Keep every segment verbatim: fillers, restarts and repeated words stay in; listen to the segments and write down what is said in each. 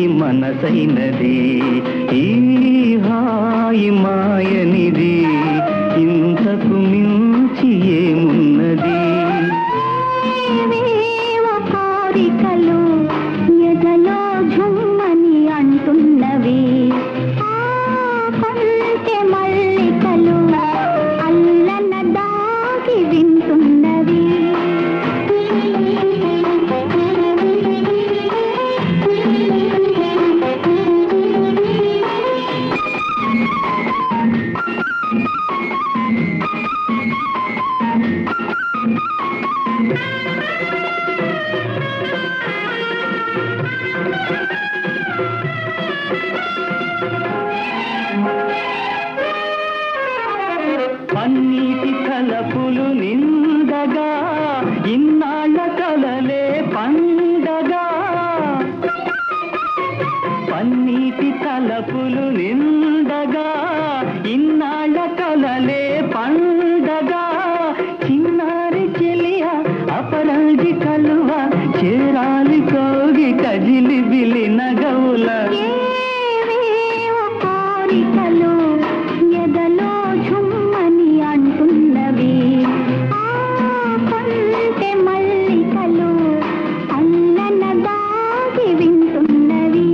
మనసైనది ఈ హాయి మాయనిది ఇంతకు మించి ఏమున్నది కోరికలు ఎదలో ఝుమ్మని అంటున్నవి కొంటె మల్లికలు అల్లన దాగి వింటున్నవి పన్నీటి తలపులు నిండగా ఇన్నాళ్ళ కలలే పండగా పన్నీటి తలపులు నిండగా ఇన్నాళ్ళ కలలే పండగా చిన్నారి చెలియ అపరాజి కలువ చేరాలి కోగి కజిలి బిలి నగవుల కోరికలు ఎదలో ఝుమ్మని అంటున్నవి కొంటె మల్లికలు అల్లన దాగి వింటున్నవి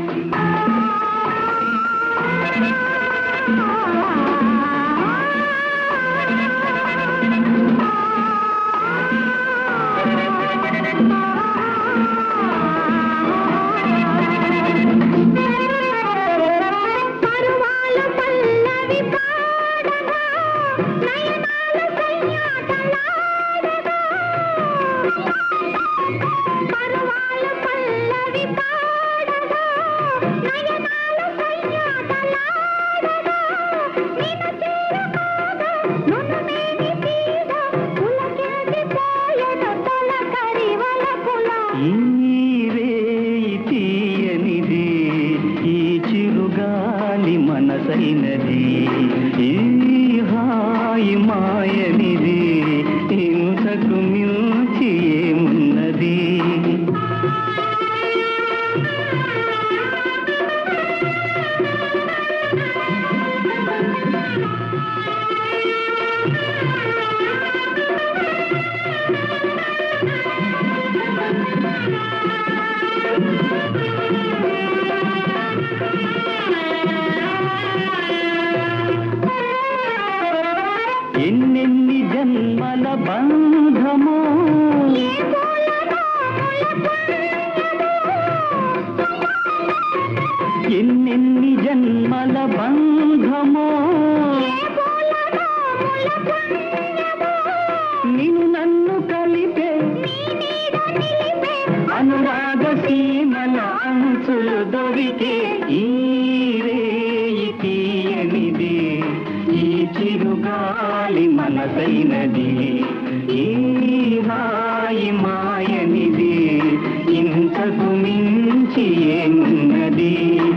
తీయనిది ఈ చిరుగాలి మనసైనది ఈ హాయి మాయనిది ఇంతకు మించి ఏమున్నది ఎన్నెన్ని జన్మల బంధమో ఎన్నెన్ని జన్మల బంధమో నిన్ను నన్ను కలిపే అనురాగ సీమల అంచులు దొరికే ఈ రేయి తీయనిది ఈ చిరుగాలి మనసైనది ఈ హాయి మాయనిది ఇంతకు మించి ఏమున్నది